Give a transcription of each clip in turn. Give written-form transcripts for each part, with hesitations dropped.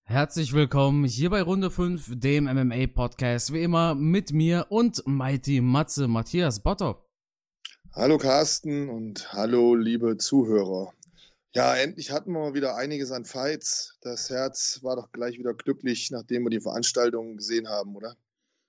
Herzlich willkommen hier bei Runde 5, dem MMA-Podcast, wie immer mit mir und Mighty Matze, Matthias Botthoff. Hallo Carsten und hallo liebe Zuhörer. Ja, endlich hatten wir mal wieder einiges an Fights. Das Herz war doch gleich wieder glücklich, nachdem wir die Veranstaltung gesehen haben, oder?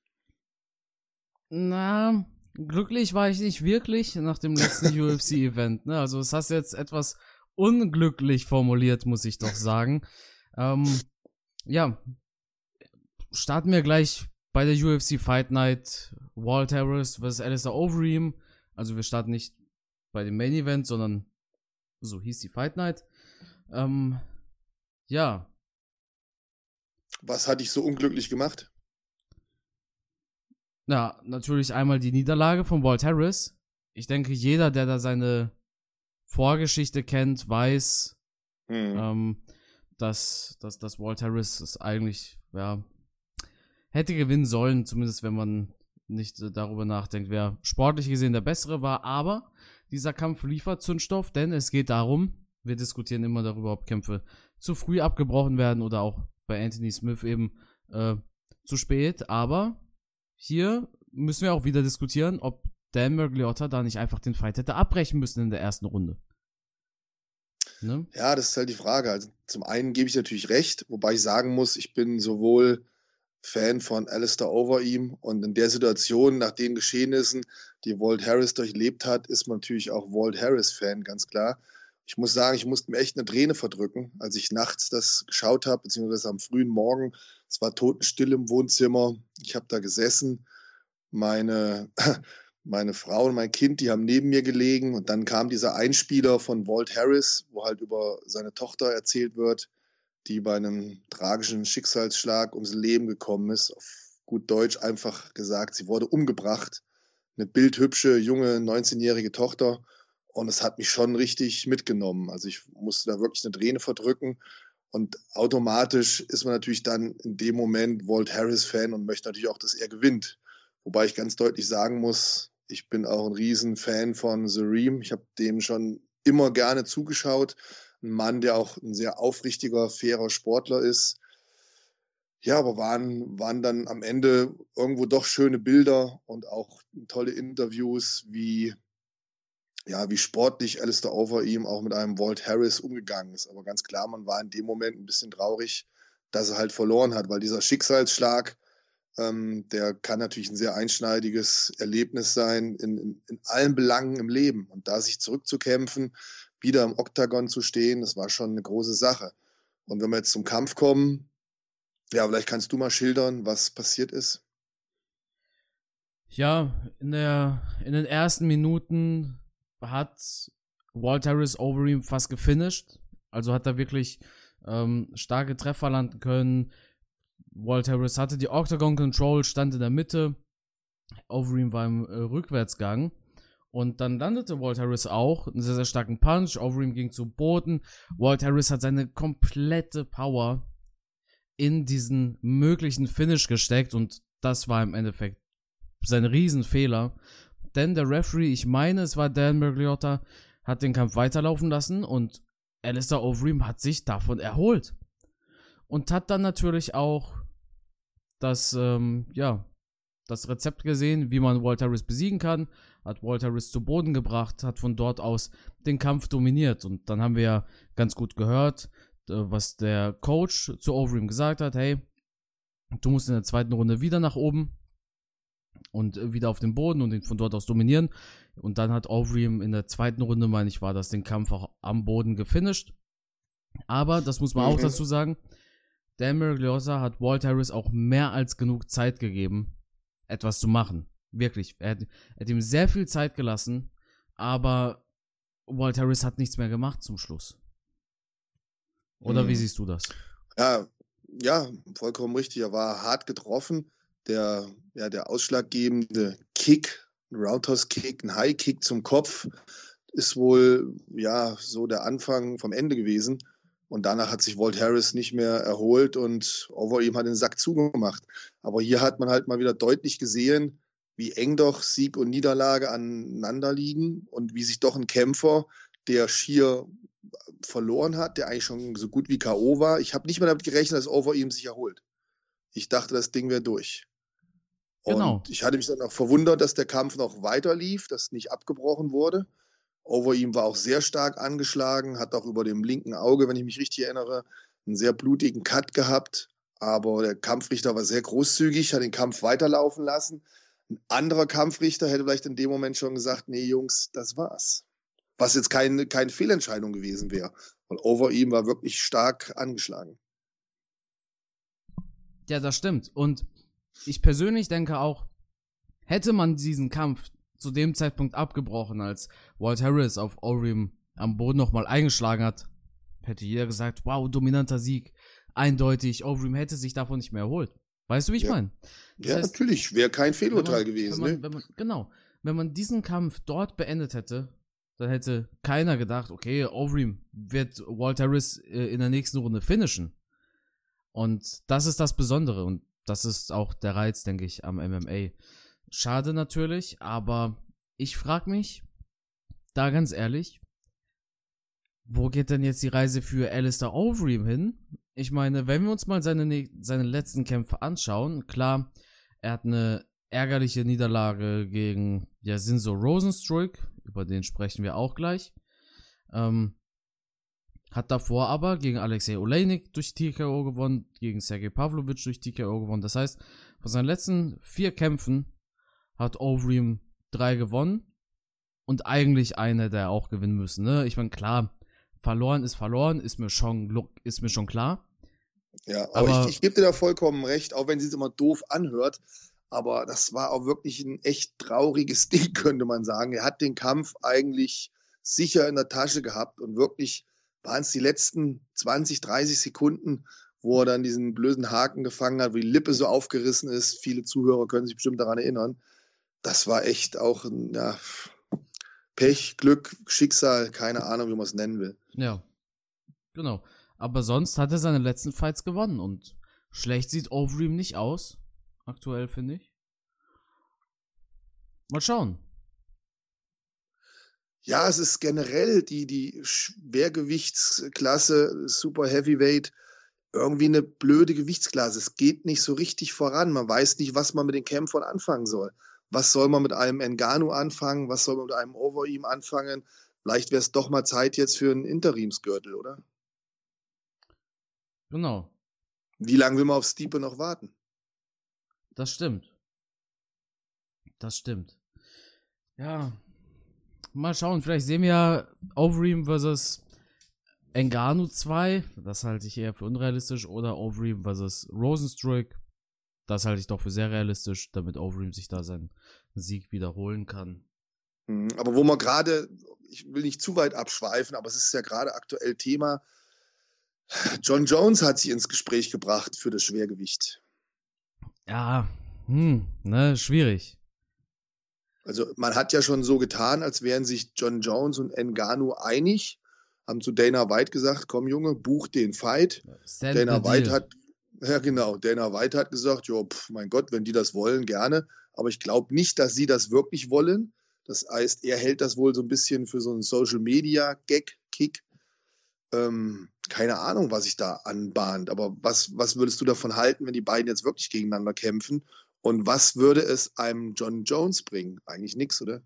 Na, glücklich war ich nicht wirklich nach dem letzten UFC-Event, ne? Also das hast du jetzt etwas unglücklich formuliert, muss ich doch sagen. Ja, starten wir gleich bei der UFC Fight Night, Walt Harris vs. Alistair Overeem. Also wir starten nicht bei dem Main Event, sondern so hieß die Fight Night. Ja. Was hat dich so unglücklich gemacht? Ja, natürlich einmal die Niederlage von Walt Harris. Ich denke, jeder, der da seine Vorgeschichte kennt, weiß, dass Walt Harris es eigentlich, ja, hätte gewinnen sollen, zumindest wenn man nicht darüber nachdenkt, wer sportlich gesehen der Bessere war. Aber dieser Kampf liefert Zündstoff, denn es geht darum, wir diskutieren immer darüber, ob Kämpfe zu früh abgebrochen werden oder auch bei Anthony Smith eben zu spät. Aber hier müssen wir auch wieder diskutieren, ob Dan Miragliotta da nicht einfach den Fight hätte abbrechen müssen in der ersten Runde. Ne? Ja, das ist halt die Frage. Also zum einen gebe ich natürlich recht, wobei ich sagen muss, ich bin sowohl Fan von Alistair Overeem und in der Situation, nach den Geschehnissen, die Walt Harris durchlebt hat, ist man natürlich auch Walt Harris-Fan, ganz klar. Ich muss sagen, ich musste mir echt eine Träne verdrücken, als ich nachts das geschaut habe, beziehungsweise am frühen Morgen. Es war totenstill im Wohnzimmer. Ich habe da gesessen. Meine, meine Frau und mein Kind, die haben neben mir gelegen. Und dann kam dieser Einspieler von Walt Harris, wo halt über seine Tochter erzählt wird, die bei einem tragischen Schicksalsschlag ums Leben gekommen ist. Auf gut Deutsch einfach gesagt, sie wurde umgebracht. Eine bildhübsche, junge, 19-jährige Tochter. Und es hat mich schon richtig mitgenommen. Also ich musste da wirklich eine Träne verdrücken. Und automatisch ist man natürlich dann in dem Moment Walt Harris-Fan und möchte natürlich auch, dass er gewinnt. Wobei ich ganz deutlich sagen muss, ich bin auch ein Riesenfan von The Ream. Ich habe dem schon immer gerne zugeschaut. Ein Mann, der auch ein sehr aufrichtiger, fairer Sportler ist. Ja, aber waren dann am Ende irgendwo doch schöne Bilder und auch tolle Interviews, wie sportlich Alistair Overeem auch mit einem Walt Harris umgegangen ist. Aber ganz klar, man war in dem Moment ein bisschen traurig, dass er halt verloren hat, weil dieser Schicksalsschlag, der kann natürlich ein sehr einschneidiges Erlebnis sein in allen Belangen im Leben. Und da sich zurückzukämpfen, wieder im Oktagon zu stehen, das war schon eine große Sache. Und wenn wir jetzt zum Kampf kommen, ja, vielleicht kannst du mal schildern, was passiert ist. Ja, in den ersten Minuten hat Walt Harris Overeem fast gefinisht. Also hat er wirklich starke Treffer landen können. Walt Harris hatte die Octagon Control, stand in der Mitte. Overeem war im Rückwärtsgang. Und dann landete Walt Harris auch einen sehr, sehr starken Punch. Overeem ging zu Boden. Walt Harris hat seine komplette Power in diesen möglichen Finish gesteckt. Und das war im Endeffekt sein Riesenfehler. Denn der Referee, ich meine, es war Dan Miragliotta, hat den Kampf weiterlaufen lassen und Alistair Overeem hat sich davon erholt. Und hat dann natürlich auch das Rezept gesehen, wie man Walt Harris besiegen kann, hat Walt Harris zu Boden gebracht, hat von dort aus den Kampf dominiert. Und dann haben wir ja ganz gut gehört, was der Coach zu Overeem gesagt hat, hey, du musst in der zweiten Runde wieder nach oben und wieder auf den Boden und ihn von dort aus dominieren. Und dann hat Overeem in der zweiten Runde, meine ich, war das, den Kampf auch am Boden gefinisht. Aber, das muss man auch dazu sagen, Dan Miragliotta hat Walt Harris auch mehr als genug Zeit gegeben, etwas zu machen. Wirklich. Er hat ihm sehr viel Zeit gelassen, aber Walt Harris hat nichts mehr gemacht zum Schluss. Oder wie siehst du das? Ja, vollkommen richtig. Er war hart getroffen. Der ausschlaggebende Kick, ein Roundhouse-Kick, ein High-Kick zum Kopf, ist wohl so der Anfang vom Ende gewesen. Und danach hat sich Walt Harris nicht mehr erholt und Overeem hat den Sack zugemacht. Aber hier hat man halt mal wieder deutlich gesehen, wie eng doch Sieg und Niederlage aneinander liegen und wie sich doch ein Kämpfer, der schier verloren hat, der eigentlich schon so gut wie K.O. war. Ich habe nicht mehr damit gerechnet, dass Overeem sich erholt. Ich dachte, das Ding wäre durch. Genau. Und ich hatte mich dann auch verwundert, dass der Kampf noch weiter lief, dass nicht abgebrochen wurde. Overeem war auch sehr stark angeschlagen, hat auch über dem linken Auge, wenn ich mich richtig erinnere, einen sehr blutigen Cut gehabt. Aber der Kampfrichter war sehr großzügig, hat den Kampf weiterlaufen lassen. Ein anderer Kampfrichter hätte vielleicht in dem Moment schon gesagt, nee, Jungs, das war's. Was jetzt keine Fehlentscheidung gewesen wäre. Weil Overeem war wirklich stark angeschlagen. Ja, das stimmt. Und ich persönlich denke auch, hätte man diesen Kampf zu dem Zeitpunkt abgebrochen, als Walt Harris auf Overeem am Boden nochmal eingeschlagen hat, hätte jeder gesagt, wow, dominanter Sieg, eindeutig, Overeem hätte sich davon nicht mehr erholt. Weißt du, wie ich meine? Ja, heißt, natürlich, wäre kein Fehlurteil gewesen. Genau, wenn man diesen Kampf dort beendet hätte, dann hätte keiner gedacht, okay, Overeem wird Walt Harris in der nächsten Runde finishen. Und das ist das Besondere und das ist auch der Reiz, denke ich, am MMA. Schade natürlich, aber ich frage mich, da ganz ehrlich, wo geht denn jetzt die Reise für Alistair Overeem hin? Ich meine, wenn wir uns mal seine letzten Kämpfe anschauen, klar, er hat eine ärgerliche Niederlage gegen Jasinzo Rozenstruik, über den sprechen wir auch gleich. Hat davor aber gegen Alexei Oleinik durch TKO gewonnen, gegen Sergei Pavlovich durch TKO gewonnen. Das heißt, von seinen letzten 4 Kämpfen hat Overeem 3 gewonnen und eigentlich eine hätte er auch gewinnen müssen. Ne? Ich meine, klar, verloren, ist mir schon klar. Ja, aber ich gebe dir da vollkommen recht, auch wenn sie es immer doof anhört. Aber das war auch wirklich ein echt trauriges Ding, könnte man sagen. Er hat den Kampf eigentlich sicher in der Tasche gehabt und wirklich waren es die letzten 20, 30 Sekunden, wo er dann diesen blöden Haken gefangen hat, wo die Lippe so aufgerissen ist. Viele Zuhörer können sich bestimmt daran erinnern. Das war echt auch ein Pech, Glück, Schicksal, keine Ahnung, wie man es nennen will. Ja, genau. Aber sonst hat er seine letzten Fights gewonnen und schlecht sieht Overeem nicht aus. Aktuell, finde ich. Mal schauen. Ja, es ist generell die Schwergewichtsklasse, Super Heavyweight, irgendwie eine blöde Gewichtsklasse. Es geht nicht so richtig voran. Man weiß nicht, was man mit den Kämpfern anfangen soll. Was soll man mit einem Ngannou anfangen? Was soll man mit einem Overeem anfangen? Vielleicht wäre es doch mal Zeit jetzt für einen Interimsgürtel, oder? Genau. Wie lange will man auf Stipe noch warten? Das stimmt. Ja, mal schauen. Vielleicht sehen wir ja Overeem versus Ngannou 2. Das halte ich eher für unrealistisch. Oder Overeem versus Rozenstruik. Das halte ich doch für sehr realistisch, damit Overeem sich da seinen Sieg wiederholen kann. Aber wo man gerade, ich will nicht zu weit abschweifen, aber es ist ja gerade aktuell Thema, John Jones hat sich ins Gespräch gebracht für das Schwergewicht. Ja, schwierig. Also man hat ja schon so getan, als wären sich John Jones und Ngannou einig, haben zu Dana White gesagt, komm Junge, buch den Fight. Dana White hat gesagt, jo, mein Gott, wenn die das wollen, gerne. Aber ich glaube nicht, dass sie das wirklich wollen. Das heißt, er hält das wohl so ein bisschen für so einen Social-Media-Gag-Kick. Keine Ahnung, was sich da anbahnt. Aber was würdest du davon halten, wenn die beiden jetzt wirklich gegeneinander kämpfen? Und was würde es einem John Jones bringen? Eigentlich nichts, oder?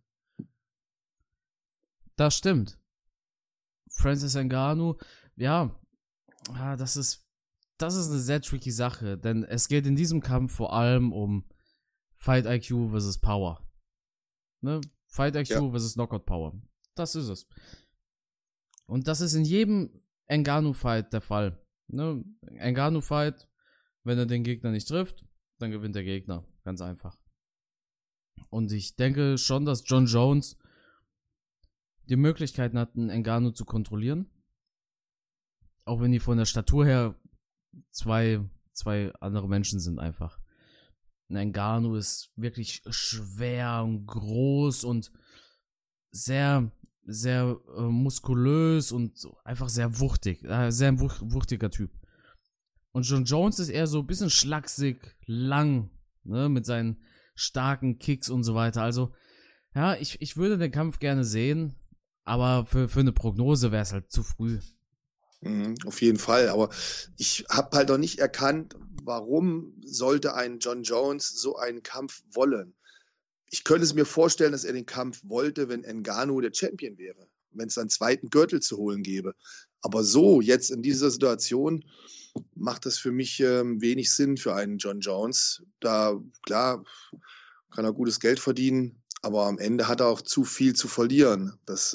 Das stimmt. Francis Ngannou, ja, das ist eine sehr tricky Sache, denn es geht in diesem Kampf vor allem um Fight IQ versus Power. Ne? Fight IQ versus Knockout Power. Das ist es. Und das ist in jedem Ngannou-Fight der Fall. Ne? Ngannou-Fight, wenn er den Gegner nicht trifft, dann gewinnt der Gegner. Ganz einfach. Und ich denke schon, dass John Jones die Möglichkeiten hat, einen Ngannou zu kontrollieren. Auch wenn die von der Statur her zwei andere Menschen sind einfach. Ein Ngannou ist wirklich schwer und groß und sehr, sehr muskulös und einfach sehr wuchtig. Sehr ein wuchtiger Typ. Und John Jones ist eher so ein bisschen schlaksig, lang, ne, mit seinen starken Kicks und so weiter. Also, ja, ich würde den Kampf gerne sehen, Aber für eine Prognose wäre es halt zu früh. Auf jeden Fall, aber ich habe halt noch nicht erkannt, warum sollte ein John Jones so einen Kampf wollen. Ich könnte es mir vorstellen, dass er den Kampf wollte, wenn Ngannou der Champion wäre, wenn es einen zweiten Gürtel zu holen gäbe. Aber so, jetzt in dieser Situation, macht das für mich wenig Sinn für einen John Jones. Da, klar, kann er gutes Geld verdienen, aber am Ende hat er auch zu viel zu verlieren.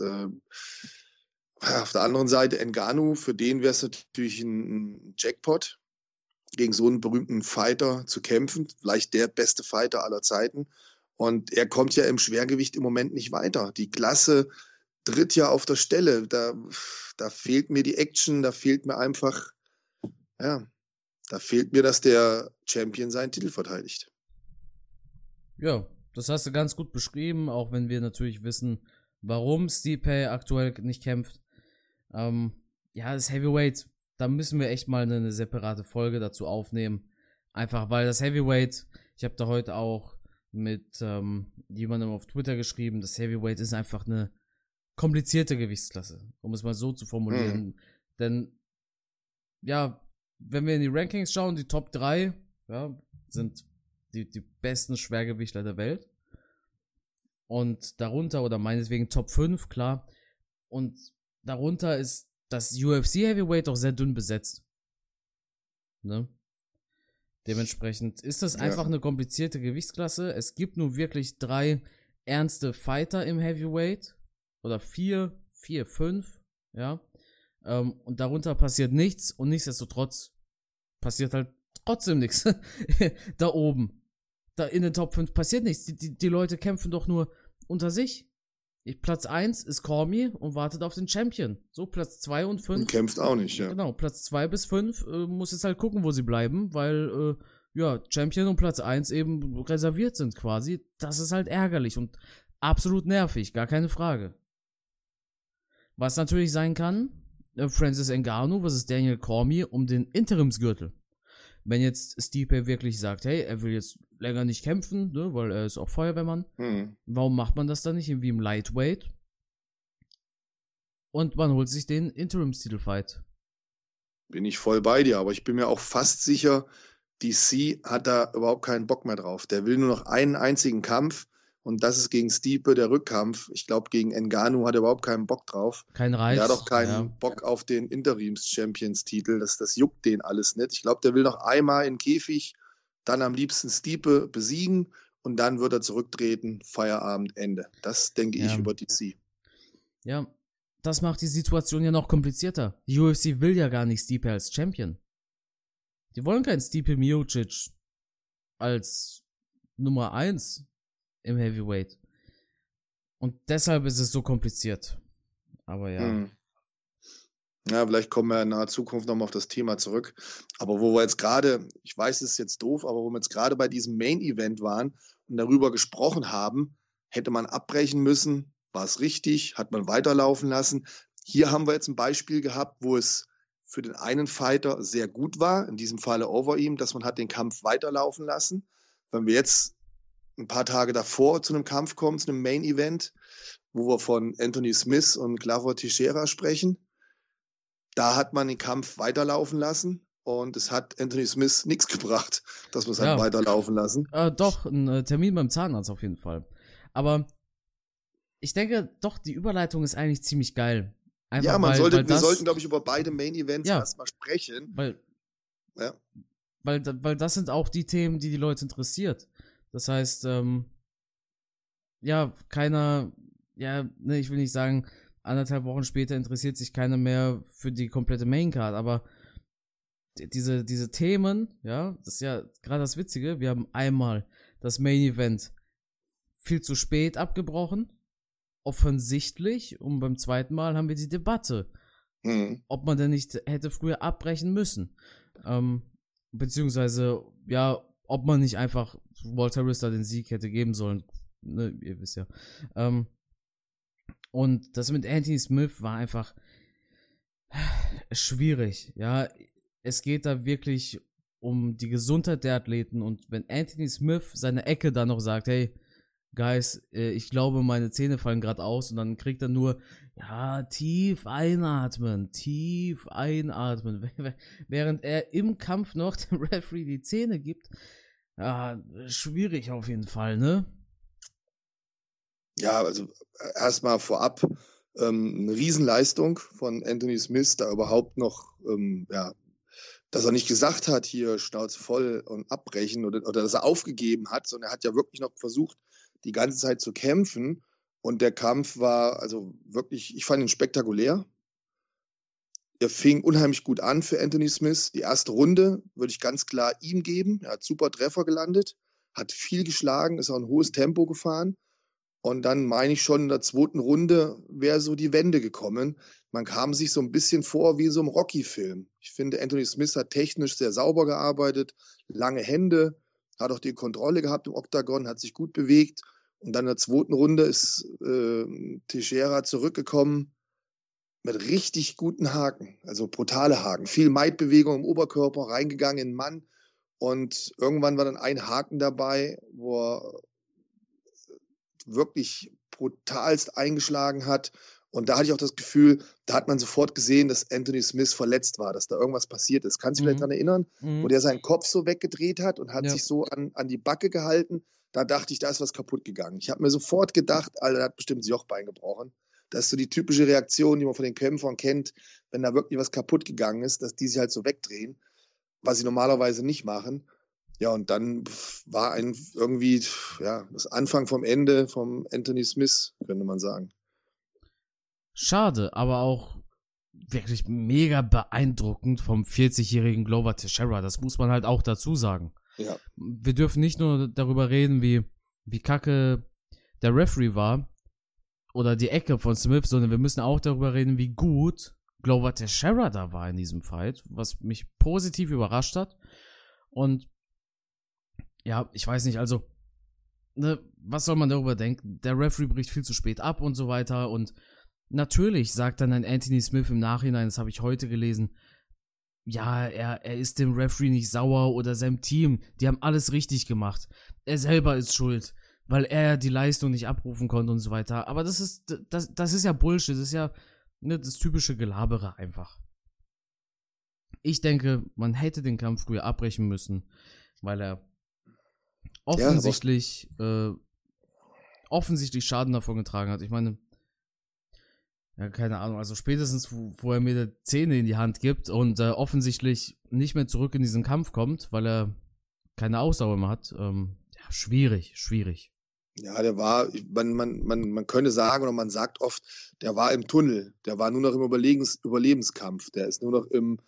Auf der anderen Seite Ngannou, für den wäre es natürlich ein Jackpot, gegen so einen berühmten Fighter zu kämpfen, vielleicht der beste Fighter aller Zeiten. Und er kommt ja im Schwergewicht im Moment nicht weiter. Die Klasse tritt ja auf der Stelle. Da fehlt mir die Action, da fehlt mir einfach, da fehlt mir, dass der Champion seinen Titel verteidigt. Ja, das hast du ganz gut beschrieben, auch wenn wir natürlich wissen, warum Stipe aktuell nicht kämpft. Das Heavyweight, da müssen wir echt mal eine separate Folge dazu aufnehmen. Einfach weil das Heavyweight, ich habe da heute auch mit jemandem auf Twitter geschrieben, das Heavyweight ist einfach eine komplizierte Gewichtsklasse, um es mal so zu formulieren. Denn, wenn wir in die Rankings schauen, die Top 3, sind die besten Schwergewichtler der Welt. Und darunter, oder meinetwegen Top 5, klar. Und darunter ist das UFC Heavyweight auch sehr dünn besetzt. Ne? Dementsprechend ist das einfach eine komplizierte Gewichtsklasse. Es gibt nun wirklich 3 ernste Fighter im Heavyweight. Oder 4, 5, ja. Und darunter passiert nichts und nichtsdestotrotz passiert halt trotzdem nichts. Da oben. Da in den Top 5 passiert nichts. Die Leute kämpfen doch nur unter sich. Platz 1 ist Cormier und wartet auf den Champion. So, Platz 2 und 5. Und kämpft auch nicht, ja. Genau, Platz 2 bis 5 muss jetzt halt gucken, wo sie bleiben, weil, Champion und Platz 1 eben reserviert sind quasi. Das ist halt ärgerlich und absolut nervig, gar keine Frage. Was natürlich sein kann, Francis Ngannou versus Daniel Cormier um den Interimsgürtel. Wenn jetzt Stipe wirklich sagt, hey, er will jetzt länger nicht kämpfen, ne, weil er ist auch Feuerwehrmann, warum macht man das dann nicht irgendwie im Lightweight? Und man holt sich den Interimstitel-Fight. Bin ich voll bei dir, aber ich bin mir auch fast sicher, DC hat da überhaupt keinen Bock mehr drauf. Der will nur noch einen einzigen Kampf und das ist gegen Stipe der Rückkampf. Ich glaube, gegen Ngannou hat er überhaupt keinen Bock drauf. Kein Reiz. Der hat auch keinen Bock auf den Interims-Champions-Titel. Das juckt den alles nicht. Ich glaube, der will noch einmal in den Käfig, dann am liebsten Stipe besiegen und dann wird er zurücktreten. Feierabend, Ende. Das denke ich über DC. Ja, das macht die Situation ja noch komplizierter. Die UFC will ja gar nicht Stipe als Champion. Die wollen keinen Stipe Miocic als Nummer 1 im Heavyweight. Und deshalb ist es so kompliziert. Aber ja. Ja, vielleicht kommen wir in naher Zukunft nochmal auf das Thema zurück. Aber wo wir jetzt gerade, ich weiß, es ist jetzt doof, aber wo wir jetzt gerade bei diesem Main-Event waren und darüber gesprochen haben, hätte man abbrechen müssen, war es richtig, hat man weiterlaufen lassen. Hier haben wir jetzt ein Beispiel gehabt, wo es für den einen Fighter sehr gut war, in diesem Falle Overeem, dass man hat den Kampf weiterlaufen lassen. Wenn wir jetzt ein paar Tage davor zu einem Kampf kommen, zu einem Main-Event, wo wir von Anthony Smith und Glover Teixeira sprechen, da hat man den Kampf weiterlaufen lassen und es hat Anthony Smith nichts gebracht, dass wir es halt weiterlaufen lassen. Doch, ein Termin beim Zahnarzt auf jeden Fall. Aber ich denke, doch, die Überleitung ist eigentlich ziemlich geil. Einfach wir sollten, glaube ich, über beide Main-Events erstmal sprechen. Weil das sind auch die Themen, die Leute interessiert. Das heißt, ich will nicht sagen, 1,5 Wochen später interessiert sich keiner mehr für die komplette Maincard, aber diese Themen, das ist ja gerade das Witzige, wir haben einmal das Main Event viel zu spät abgebrochen, offensichtlich, und beim zweiten Mal haben wir die Debatte, ob man denn nicht hätte früher abbrechen müssen, beziehungsweise, ob man nicht einfach Walter Rista den Sieg hätte geben sollen, ne, ihr wisst ja, und das mit Anthony Smith war einfach schwierig, es geht da wirklich um die Gesundheit der Athleten, und wenn Anthony Smith seine Ecke dann noch sagt, hey, Guys, ich glaube, meine Zähne fallen gerade aus und dann kriegt er nur, ja, tief einatmen, während er im Kampf noch dem Referee die Zähne gibt. Ja, schwierig auf jeden Fall, ne? Ja, also erstmal vorab eine Riesenleistung von Anthony Smith, da überhaupt noch, dass er nicht gesagt hat, hier Schnauze voll und abbrechen oder dass er aufgegeben hat, sondern er hat ja wirklich noch versucht, die ganze Zeit zu kämpfen. Und der Kampf war also wirklich, ich fand ihn spektakulär. Er fing unheimlich gut an für Anthony Smith. Die erste Runde würde ich ganz klar ihm geben. Er hat super Treffer gelandet, hat viel geschlagen, ist auch ein hohes Tempo gefahren. Und dann meine ich schon, in der zweiten Runde wäre so die Wende gekommen. Man kam sich so ein bisschen vor wie in so einem Rocky-Film. Ich finde, Anthony Smith hat technisch sehr sauber gearbeitet, lange Hände, hat auch die Kontrolle gehabt im Oktagon, hat sich gut bewegt. Und dann in der zweiten Runde ist Teixeira zurückgekommen mit richtig guten Haken, also brutale Haken. Viel Maidbewegung im Oberkörper, reingegangen in den Mann. Und irgendwann war dann ein Haken dabei, wo er wirklich brutalst eingeschlagen hat. Und da hatte ich auch das Gefühl, da hat man sofort gesehen, dass Anthony Smith verletzt war, dass da irgendwas passiert ist. Kannst du dich vielleicht daran erinnern, wo der seinen Kopf so weggedreht hat und hat sich so an die Backe gehalten? Da dachte ich, da ist was kaputt gegangen. Ich habe mir sofort gedacht, Alter, der hat bestimmt das Jochbein gebrochen. Das ist so die typische Reaktion, die man von den Kämpfern kennt, wenn da wirklich was kaputt gegangen ist, dass die sich halt so wegdrehen, was sie normalerweise nicht machen. Ja, und dann war irgendwie das Anfang vom Ende vom Anthony Smith, könnte man sagen. Schade, aber auch wirklich mega beeindruckend vom 40-jährigen Glover Teixeira. Das muss man halt auch dazu sagen. Ja. Wir dürfen nicht nur darüber reden, wie kacke der Referee war oder die Ecke von Smith, sondern wir müssen auch darüber reden, wie gut Glover Teixeira da war in diesem Fight, was mich positiv überrascht hat. Und ja, ich weiß nicht, also, ne, was soll man darüber denken? Der Referee bricht viel zu spät ab und so weiter. Und natürlich sagt dann ein Anthony Smith im Nachhinein, das habe ich heute gelesen, ja, er ist dem Referee nicht sauer oder seinem Team. Die haben alles richtig gemacht. Er selber ist schuld, weil er die Leistung nicht abrufen konnte und so weiter. Aber das ist ja Bullshit. Das ist ja das typische Gelabere einfach. Ich denke, man hätte den Kampf früher abbrechen müssen, weil er offensichtlich Schaden davon getragen hat. Ich meine, ja, keine Ahnung, also spätestens, wo er mir die Zähne in die Hand gibt und offensichtlich nicht mehr zurück in diesen Kampf kommt, weil er keine Ausdauer mehr hat, schwierig. Ja, der war, man könnte sagen, oder man sagt oft, der war im Tunnel, der war nur noch im Überlebenskampf, der ist nur noch im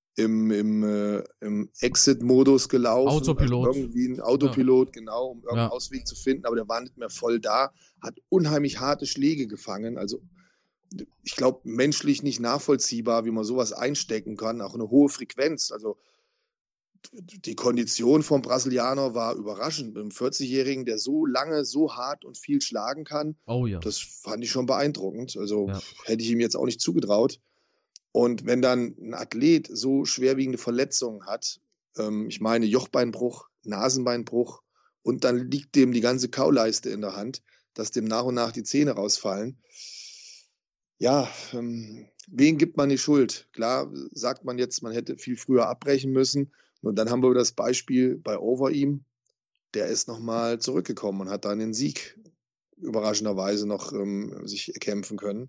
Exit-Modus gelaufen. Autopilot. Also irgendwie ein Autopilot, genau, um irgendeinen Ausweg zu finden, aber der war nicht mehr voll da, hat unheimlich harte Schläge gefangen, also ich glaube, menschlich nicht nachvollziehbar, wie man sowas einstecken kann, auch eine hohe Frequenz, also die Kondition vom Brasilianer war überraschend, mit einem 40-Jährigen, der so lange, so hart und viel schlagen kann. Oh ja. Das fand ich schon beeindruckend, also hätte ich ihm jetzt auch nicht zugetraut. Und wenn dann ein Athlet so schwerwiegende Verletzungen hat, ich meine Jochbeinbruch, Nasenbeinbruch und dann liegt dem die ganze Kauleiste in der Hand, dass dem nach und nach die Zähne rausfallen. Ja, wen gibt man die Schuld? Klar sagt man jetzt, man hätte viel früher abbrechen müssen. Und dann haben wir das Beispiel bei Overeem. Der ist nochmal zurückgekommen und hat dann den Sieg überraschenderweise noch sich erkämpfen können.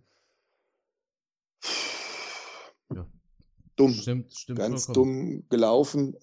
Ja. Dumm. Stimmt Ganz vollkommen. dumm gelaufen.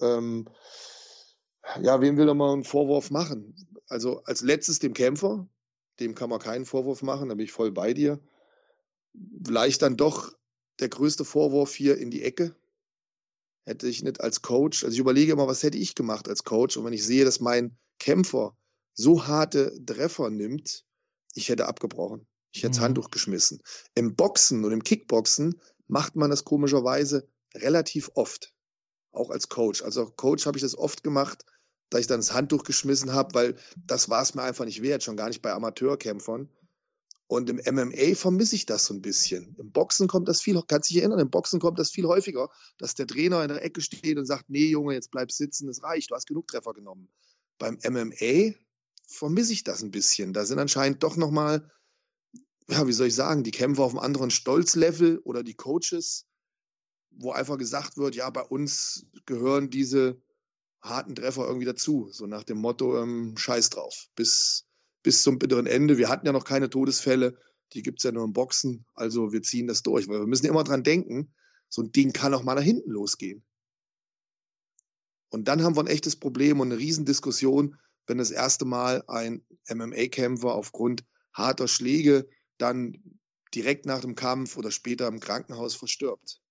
Wem will er mal einen Vorwurf machen? Also als letztes dem Kämpfer, dem kann man keinen Vorwurf machen, da bin ich voll bei dir. Vielleicht dann doch der größte Vorwurf hier in die Ecke. Hätte ich nicht als Coach, also ich überlege immer, was hätte ich gemacht als Coach? Und wenn ich sehe, dass mein Kämpfer so harte Treffer nimmt, ich hätte abgebrochen. Ich hätte das Handtuch geschmissen. Im Boxen und im Kickboxen macht man das komischerweise relativ oft. Auch als Coach. Also als Coach habe ich das oft gemacht, dass ich dann das Handtuch geschmissen habe, weil das war es mir einfach nicht wert, schon gar nicht bei Amateurkämpfern. Und im MMA vermisse ich das so ein bisschen. Im Boxen kommt das viel, kannst du dich erinnern, im Boxen kommt das viel häufiger, dass der Trainer in der Ecke steht und sagt, nee Junge, jetzt bleib sitzen, das reicht, du hast genug Treffer genommen. Beim MMA vermisse ich das ein bisschen. Da sind anscheinend doch nochmal, ja, wie soll ich sagen, die Kämpfer auf einem anderen Stolzlevel oder die Coaches, wo einfach gesagt wird, ja, bei uns gehören diese harten Treffer irgendwie dazu. So nach dem Motto, scheiß drauf. Bis zum bitteren Ende. Wir hatten ja noch keine Todesfälle, die gibt es ja nur im Boxen, also wir ziehen das durch. Weil wir müssen immer dran denken, so ein Ding kann auch mal nach hinten losgehen. Und dann haben wir ein echtes Problem und eine Riesendiskussion, wenn das erste Mal ein MMA-Kämpfer aufgrund harter Schläge dann direkt nach dem Kampf oder später im Krankenhaus verstirbt.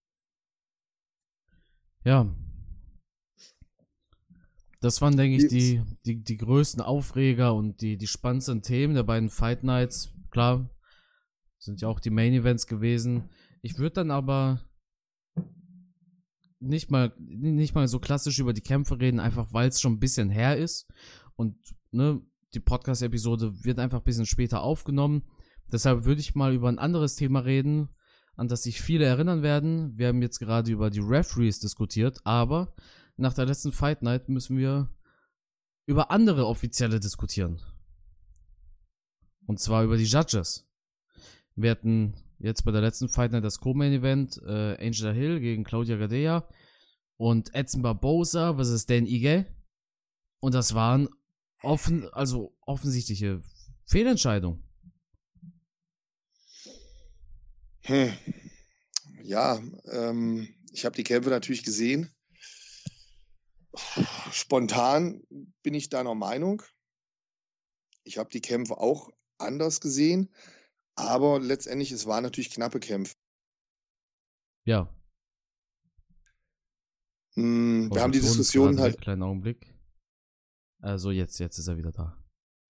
Ja. Das waren, denke ich, die größten Aufreger und die spannendsten Themen der beiden Fight Nights. Klar, sind ja auch die Main Events gewesen. Ich würde dann aber nicht mal so klassisch über die Kämpfe reden, einfach weil es schon ein bisschen her ist. Und ne, die Podcast-Episode wird einfach ein bisschen später aufgenommen. Deshalb würde ich mal über ein anderes Thema reden, an das sich viele erinnern werden. Wir haben jetzt gerade über die Referees diskutiert, aber nach der letzten Fight Night müssen wir über andere Offizielle diskutieren. Und zwar über die Judges. Wir hatten jetzt bei der letzten Fight Night das Co-Main-Event Angela Hill gegen Claudia Gadelha und Edson Barboza vs. Dan Ige. Und das waren offensichtliche Fehlentscheidungen. Ja, ich habe die Kämpfe natürlich gesehen. Spontan bin ich deiner Meinung. Ich habe die Kämpfe auch anders gesehen, aber letztendlich, es waren natürlich knappe Kämpfe. Ja. Wir haben die Diskussion halt. Kleinen Augenblick. Also jetzt ist er wieder da.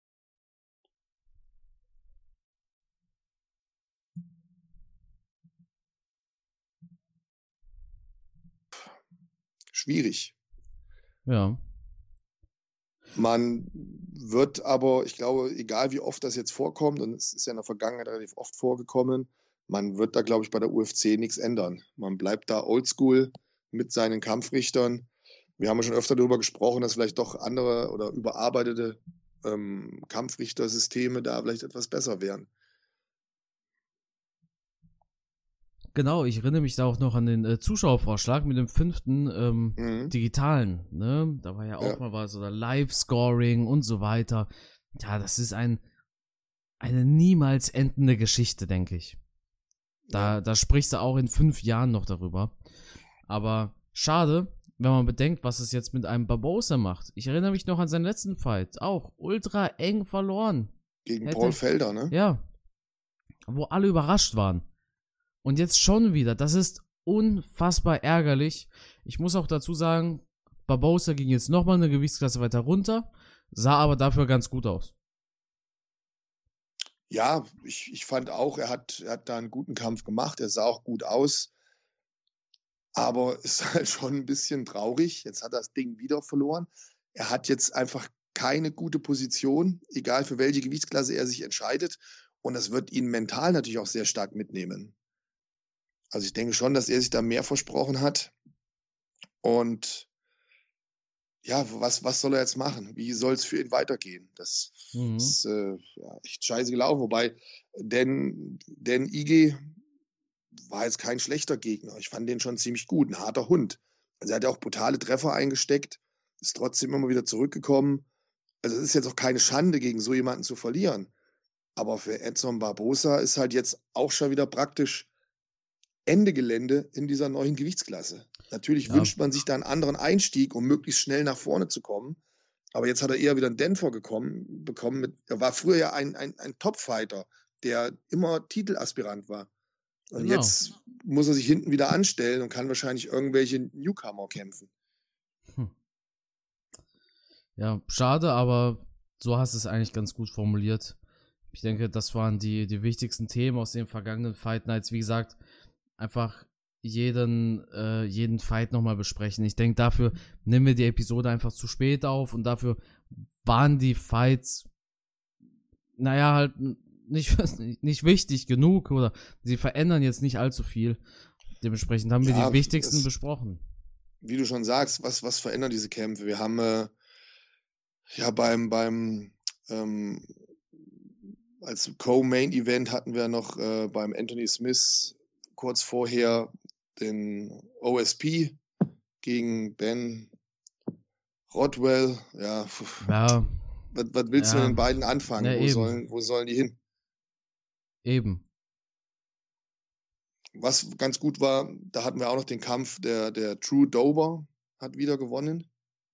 Schwierig. Ja. Man wird aber, ich glaube, egal wie oft das jetzt vorkommt, und es ist ja in der Vergangenheit relativ oft vorgekommen, man wird da, glaube ich, bei der UFC nichts ändern. Man bleibt da oldschool mit seinen Kampfrichtern. Wir haben ja schon öfter darüber gesprochen, dass vielleicht doch andere oder überarbeitete Kampfrichtersysteme da vielleicht etwas besser wären. Genau, ich erinnere mich da auch noch an den Zuschauervorschlag mit dem 5. Digitalen, ne? Da war ja auch mal was, oder Live-Scoring und so weiter. Ja, das ist eine niemals endende Geschichte, denke ich. Da sprichst du auch in 5 Jahren noch darüber. Aber schade, wenn man bedenkt, was es jetzt mit einem Barboza macht. Ich erinnere mich noch an seinen letzten Fight, auch ultra eng verloren. Gegen Paul Felder, ne? Ja, wo alle überrascht waren. Und jetzt schon wieder. Das ist unfassbar ärgerlich. Ich muss auch dazu sagen, Barboza ging jetzt nochmal eine Gewichtsklasse weiter runter, sah aber dafür ganz gut aus. Ja, ich fand auch, er hat da einen guten Kampf gemacht. Er sah auch gut aus. Aber es ist halt schon ein bisschen traurig. Jetzt hat er das Ding wieder verloren. Er hat jetzt einfach keine gute Position, egal für welche Gewichtsklasse er sich entscheidet. Und das wird ihn mental natürlich auch sehr stark mitnehmen. Also ich denke schon, dass er sich da mehr versprochen hat. Und ja, was soll er jetzt machen? Wie soll es für ihn weitergehen? Das ist echt scheiße gelaufen. Wobei, Dan Ige war jetzt kein schlechter Gegner. Ich fand den schon ziemlich gut. Ein harter Hund. Also er hat ja auch brutale Treffer eingesteckt, ist trotzdem immer wieder zurückgekommen. Also es ist jetzt auch keine Schande, gegen so jemanden zu verlieren. Aber für Edson Barboza ist halt jetzt auch schon wieder praktisch Ende Gelände in dieser neuen Gewichtsklasse. Natürlich wünscht man sich da einen anderen Einstieg, um möglichst schnell nach vorne zu kommen. Aber jetzt hat er eher wieder einen Denver bekommen. Er war früher ja ein Top-Fighter, der immer Titelaspirant war. Und jetzt muss er sich hinten wieder anstellen und kann wahrscheinlich irgendwelche Newcomer kämpfen. Ja, schade, aber so hast du es eigentlich ganz gut formuliert. Ich denke, das waren die wichtigsten Themen aus den vergangenen Fight Nights. Wie gesagt, einfach jeden Fight nochmal besprechen. Ich denke, dafür nehmen wir die Episode einfach zu spät auf und dafür waren die Fights, naja, halt nicht wichtig genug oder sie verändern jetzt nicht allzu viel. Dementsprechend haben wir die wichtigsten besprochen. Wie du schon sagst, was verändern diese Kämpfe? Wir haben beim Als Co-Main-Event hatten wir noch beim Anthony Smith kurz vorher den OSP gegen Ben Rodwell. Ja, was willst du mit den beiden anfangen? Ja, wo sollen die hin? Eben. Was ganz gut war, da hatten wir auch noch den Kampf, der Drew Dober hat wieder gewonnen.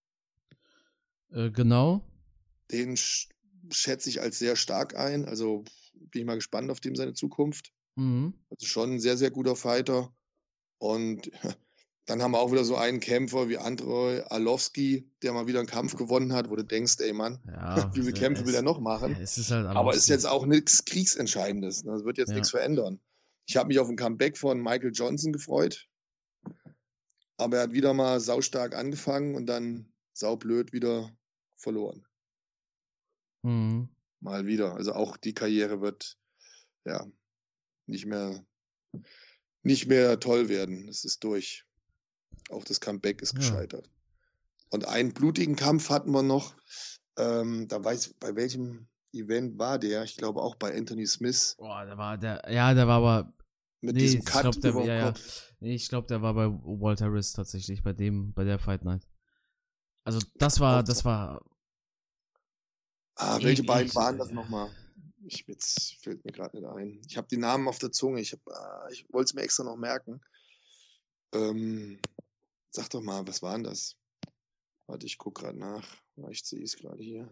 Genau. Den schätze ich als sehr stark ein. Also bin ich mal gespannt auf seine Zukunft. Mhm. Also schon ein sehr, sehr guter Fighter. Und dann haben wir auch wieder so einen Kämpfer wie Andrei Arlovski, der mal wieder einen Kampf gewonnen hat, wo du denkst, ey Mann, wie viele Kämpfe will er noch machen? Es ist halt aber es ist jetzt auch nichts Kriegsentscheidendes. Das wird jetzt nichts verändern. Ich habe mich auf ein Comeback von Michael Johnson gefreut. Aber er hat wieder mal saustark angefangen und dann saublöd wieder verloren. Mhm. Mal wieder. Also auch die Karriere wird ja nicht mehr toll werden. Es ist durch. Auch das Comeback ist gescheitert. Und einen blutigen Kampf hatten wir noch. Bei welchem Event war der? Ich glaube auch bei Anthony Smith. Boah, der war aber. Mit diesem Cut über den Kopf. Nee, ich glaube, der war bei Walt Harris tatsächlich, bei der Fight Night. Also das war. Welche beiden waren das nochmal? Jetzt fällt mir gerade nicht ein. Ich habe die Namen auf der Zunge. Ich wollte es mir extra noch merken. Sag doch mal, was waren das? Warte, ich gucke gerade nach. Ich sehe es gerade hier.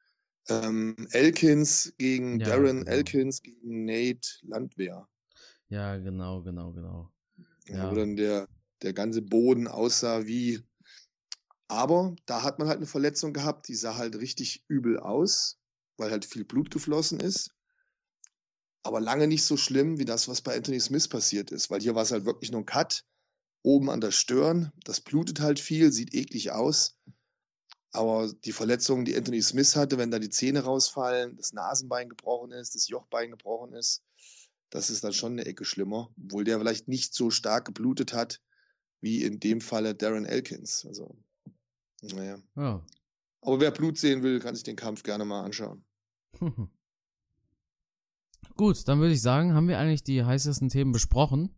Elkins gegen Darren Elkins gegen Nate Landwehr. Ja, genau. Wo dann der ganze Boden aussah wie. Aber da hat man halt eine Verletzung gehabt, die sah halt richtig übel aus, weil halt viel Blut geflossen ist. Aber lange nicht so schlimm wie das, was bei Anthony Smith passiert ist, weil hier war es halt wirklich nur ein Cut oben an der Stirn. Das blutet halt viel, sieht eklig aus. Aber die Verletzungen, die Anthony Smith hatte, wenn da die Zähne rausfallen, das Nasenbein gebrochen ist, das Jochbein gebrochen ist, das ist dann schon eine Ecke schlimmer, obwohl der vielleicht nicht so stark geblutet hat, wie in dem Falle Darren Elkins. Also, naja. Ja. Aber wer Blut sehen will, kann sich den Kampf gerne mal anschauen. Gut, dann würde ich sagen, haben wir eigentlich die heißesten Themen besprochen.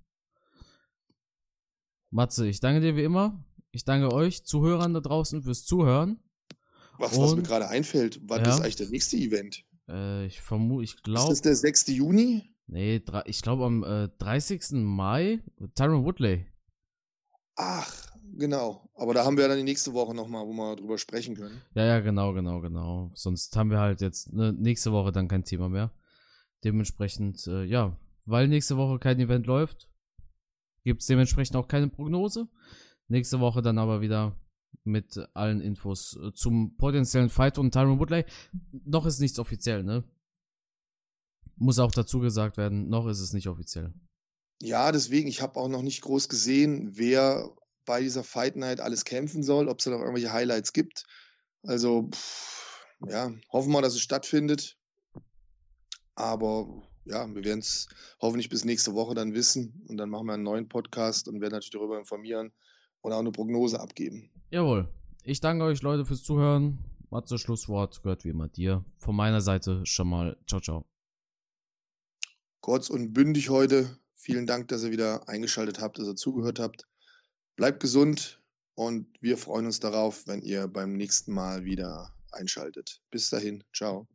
Matze, ich danke dir wie immer. Ich danke euch, Zuhörern da draußen, fürs Zuhören. Was mir gerade einfällt, wann ist eigentlich der nächste Event? Ich glaube. Ist das der 6. Juni? Nee, ich glaube am 30. Mai, Tyron Woodley. Ach, genau. Aber da haben wir dann die nächste Woche nochmal, wo wir drüber sprechen können. Ja, genau. Sonst haben wir halt jetzt nächste Woche dann kein Thema mehr. Dementsprechend, weil nächste Woche kein Event läuft, gibt es dementsprechend auch keine Prognose. Nächste Woche dann aber wieder mit allen Infos zum potenziellen Fight und Tyron Woodley. Noch ist nichts offiziell, ne? Muss auch dazu gesagt werden, noch ist es nicht offiziell. Ja, deswegen, ich habe auch noch nicht groß gesehen, wer bei dieser Fight Night alles kämpfen soll, ob es da noch irgendwelche Highlights gibt. Also, hoffen wir, dass es stattfindet. Aber ja, wir werden es hoffentlich bis nächste Woche dann wissen. Und dann machen wir einen neuen Podcast und werden natürlich darüber informieren und auch eine Prognose abgeben. Jawohl. Ich danke euch, Leute, fürs Zuhören. Matze, Schlusswort gehört wie immer dir. Von meiner Seite schon mal ciao, ciao. Kurz und bündig heute. Vielen Dank, dass ihr wieder eingeschaltet habt, dass ihr zugehört habt. Bleibt gesund und wir freuen uns darauf, wenn ihr beim nächsten Mal wieder einschaltet. Bis dahin, ciao.